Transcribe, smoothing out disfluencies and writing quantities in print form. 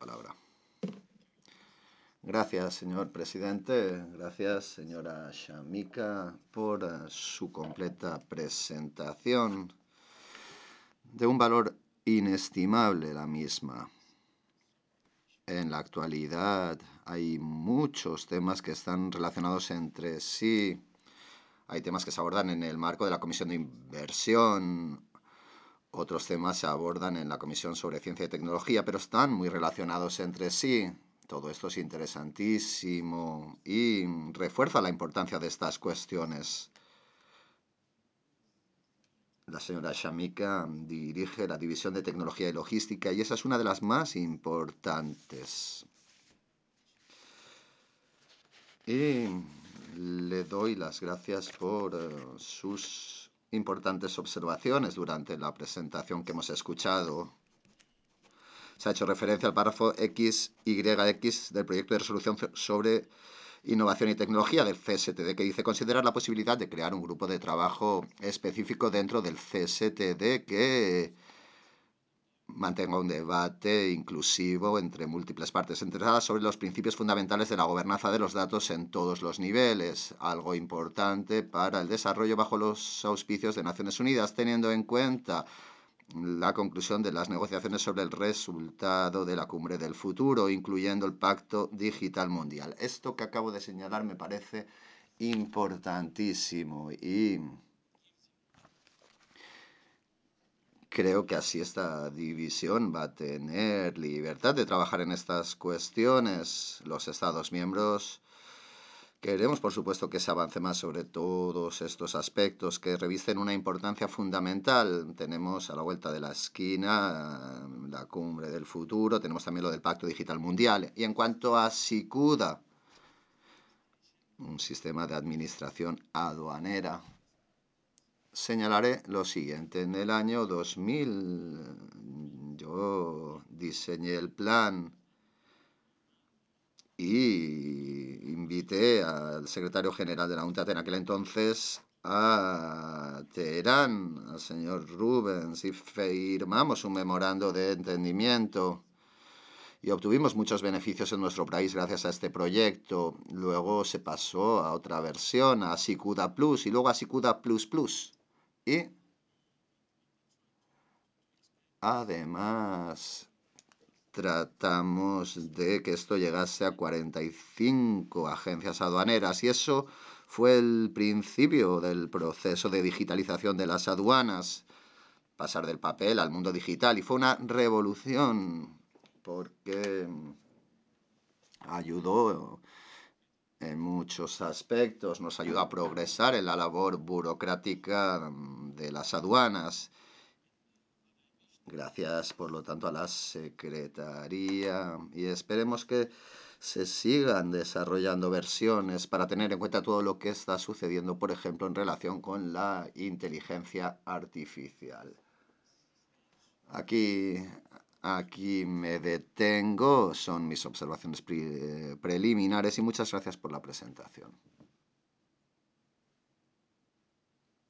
palabra. Gracias, señor presidente. Gracias, señora Shamika, por su completa presentación. De un valor inestimable la misma. En la actualidad hay muchos temas que están relacionados entre sí. Hay temas que se abordan en el marco de la Comisión de Inversión. Otros temas se abordan en la Comisión sobre Ciencia y Tecnología, pero están muy relacionados entre sí. Todo esto es interesantísimo y refuerza la importancia de estas cuestiones. La señora Shamika dirige la División de Tecnología y Logística y esa es una de las más importantes. Y le doy las gracias por sus importantes observaciones durante la presentación que hemos escuchado. Se ha hecho referencia al párrafo XYX del proyecto de resolución sobre innovación y tecnología del CSTD, que dice considerar la posibilidad de crear un grupo de trabajo específico dentro del CSTD que mantenga un debate inclusivo entre múltiples partes interesadas sobre los principios fundamentales de la gobernanza de los datos en todos los niveles, algo importante para el desarrollo bajo los auspicios de Naciones Unidas, teniendo en cuenta la conclusión de las negociaciones sobre el resultado de la cumbre del futuro, incluyendo el Pacto Digital Mundial. Esto que acabo de señalar me parece importantísimo y creo que así esta división va a tener libertad de trabajar en estas cuestiones. Los Estados miembros queremos, por supuesto, que se avance más sobre todos estos aspectos que revisten una importancia fundamental. Tenemos a la vuelta de la esquina la cumbre del futuro, tenemos también lo del Pacto Digital Mundial. Y en cuanto a SICUDA, un sistema de administración aduanera, señalaré lo siguiente. En el año 2000 yo diseñé el plan y invité al secretario general de la UNCTAD en aquel entonces a Teherán, al señor Rubens, y firmamos un memorando de entendimiento y obtuvimos muchos beneficios en nuestro país gracias a este proyecto. Luego se pasó a otra versión, a SICUDA Plus y luego a SICUDA Plus Plus. Y además tratamos de que esto llegase a 45 agencias aduaneras y eso fue el principio del proceso de digitalización de las aduanas, pasar del papel al mundo digital, y fue una revolución porque ayudó en muchos aspectos, nos ayudó a progresar en la labor burocrática de las aduanas. Gracias, por lo tanto, a la Secretaría y esperemos que se sigan desarrollando versiones para tener en cuenta todo lo que está sucediendo, por ejemplo, en relación con la inteligencia artificial. Aquí me detengo, son mis observaciones preliminares y muchas gracias por la presentación.